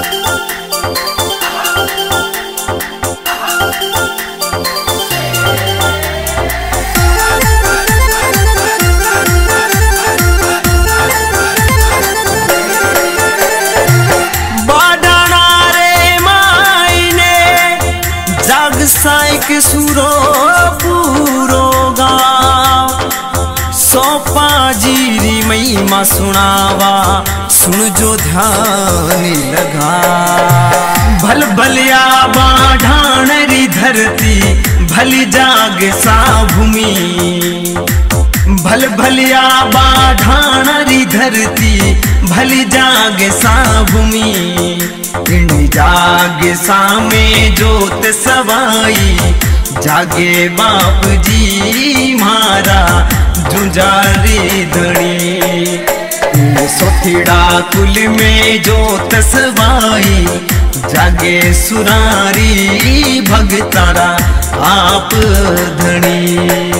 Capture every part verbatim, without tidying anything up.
साइक सुरो पूरो गाँव सोपा जीरी मई माँ सुनावा सुन जो ध्यान लगा। भल भलिया बाढ़ान री धरती भली जाग सा भूमि, भल भलिया बाढ़ान री धरती भली जाग सा भूमि। जाग सामे जोत सवाई जागे बाप जी मारा जुजारी धनी। सोथिड़ा कुल में जोत सवाई जागे सुरारी भगतारा आप धनी।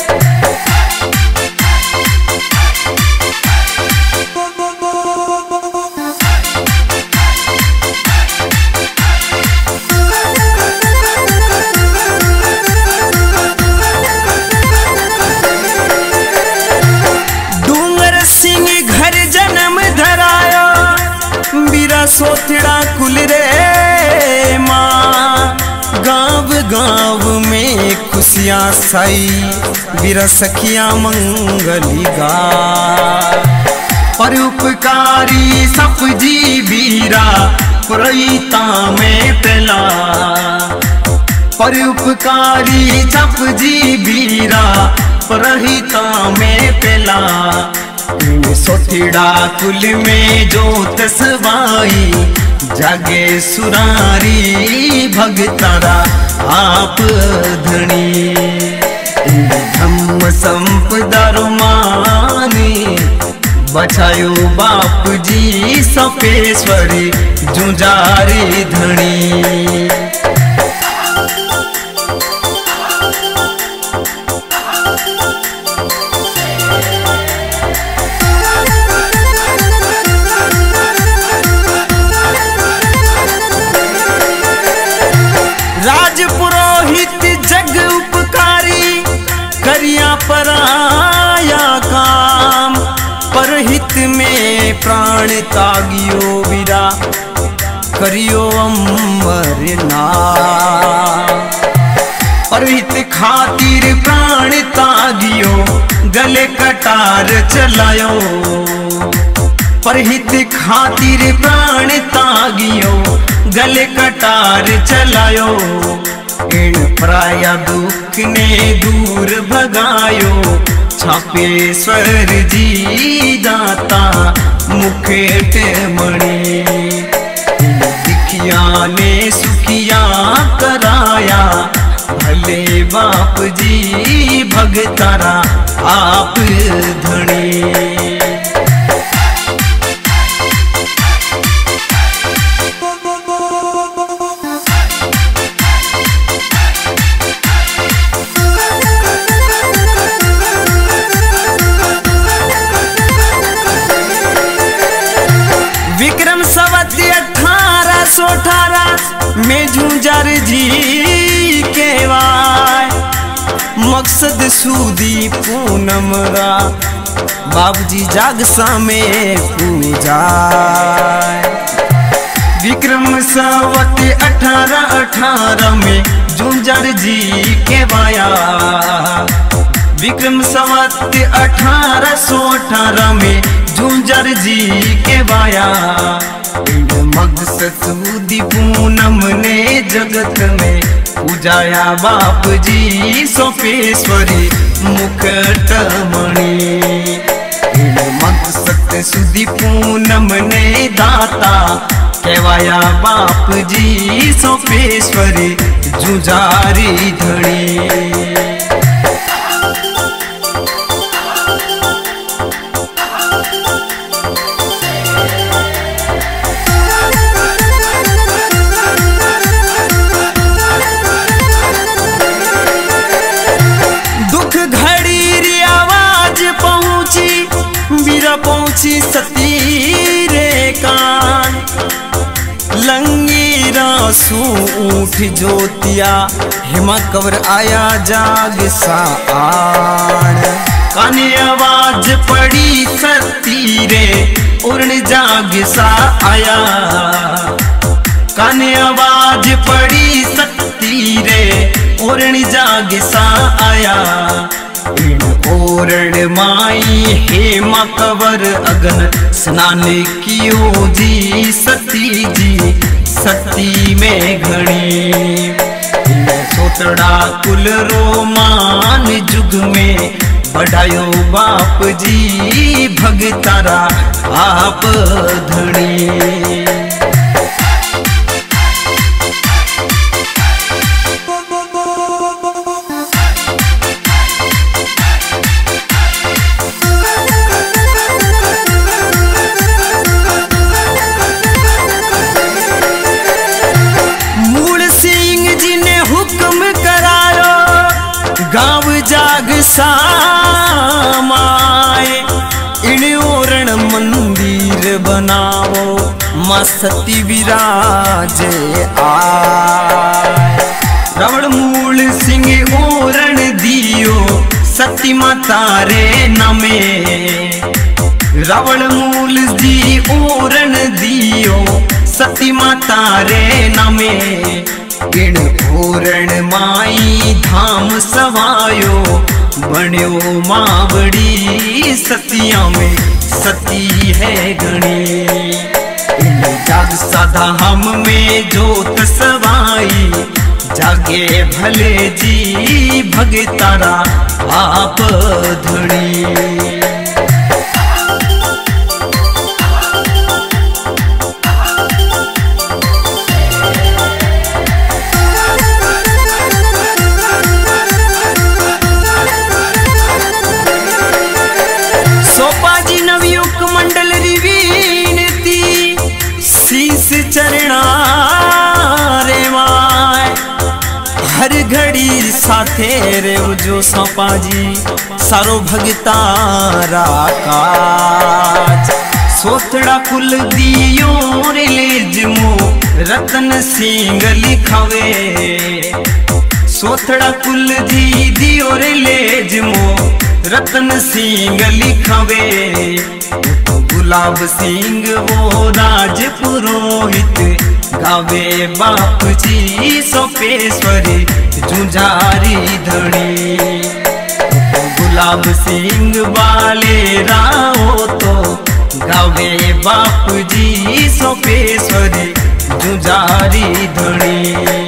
सोथिड़ा कुल रे माँ गाँव गाँव में खुशियाँ साई बीरा सखिया मंगली गा। परोपकारी सप जी बीरा प्रईता में पहला, परोपकारी सप जी बीरा प्रहिता में पहला। सोथिड़ा कुल में जोत सवाई जागे सुरारी भगतारा आप धनी। धम्म संपदा मानी बचायो बाप जी सपेश्वरी जुजारी धनी। राज पुरोहित जग उपकारी करिया पराया काम, परहित में प्राण तागियो बीरा करियो अमर नाम। परहित खातिर प्राण तागियो गले कटार चलायो, परहित खातिर प्राण तागियो गले कटार चलायो। इन प्राया दुख ने दूर भगायो छापेश्वर जी दाता मुखेट मणि। दिखिया ने सुखिया कराया भले बाप जी भगतारा आप धनी। विक्रम संवत अठारह सौ अठारह में झुंझर जी के वाय मकसद सूदी पूनम रा बाबूजी जागसा में पूजा। विक्रम संवत अठारह अठारह में झुंझर जी के वाया, विक्रम संवत अठारह सौ अठारह में झुंझर जी के वाया। मकसद सूदी पूनम ने जगत में पूजाया बाप जी सोपेश्वरी मुकुट मणि। मकसद सूदी पूनम ने दाता कहवाया बाप जी सोपेश्वरी जुजारी धनी। पहुंची सती रे कान लंगीरा सू ऊठ जोतिया हिमा कवर आया जाग सा आन काने आवाज पड़ी सती रे उड़न जाग सा आया काने आवाज पड़ी सती रे उड़न जाग सा आया इन ओरण माई हेमा कवर अगन स्नान कियो जी सती जी सती में घड़ी सोतड़ा कुल रोमान जुग में बढ़ायो बाप जी भगतारा आप धनी। गाँव जाग सामाए इन ओरण मंदिर बनाओ माँ सती विराज आए रावण मूल सिंह ओरण दियो सती माता रे नमे रावण मूल जी ओरण दियो सती माता रे नमे इन ओरण माई धाम सवायो बण्यो मावड़ी सतिया में सती है गणी इन जाग साधा हम में जोत सवाई जागे भले जी भगतारा आप धनी। मंडल रिवीनती शीस चरणा रे माय हर घड़ी साथे रे जो सौपा जी सारो भगतारा काज सोथड़ा कुल दियो रे लेजमो रतन सिंह लिखावे सोथड़ा कुल दी दियो रे लेजमो रतन सिंह लिखावे गुलाब सिंह वो राज पुरोहित गावे बाप जी सोपेश्वरी जुझारी धनी गुलाब सिंह वाले राओ तो गावे बाप जी सोपेश्वरी जुझारी धनी।